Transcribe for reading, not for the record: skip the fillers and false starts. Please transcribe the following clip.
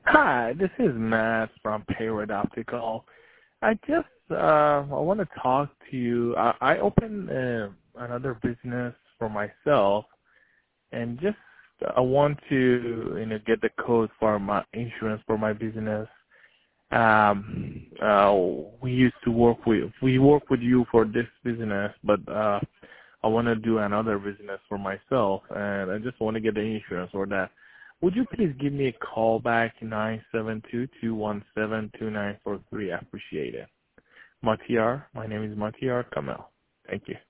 Hi, this is Matt from Payrod Optical. I want to talk to you. I opened another business for myself, and just I want to get the code for my insurance for my business. We used to work with you for this business, but I want to do another business for myself, and I just want to get the insurance for that. Would you please give me a call back, 972-217-2943? I appreciate it. My name is Matiar Kamel. Thank you.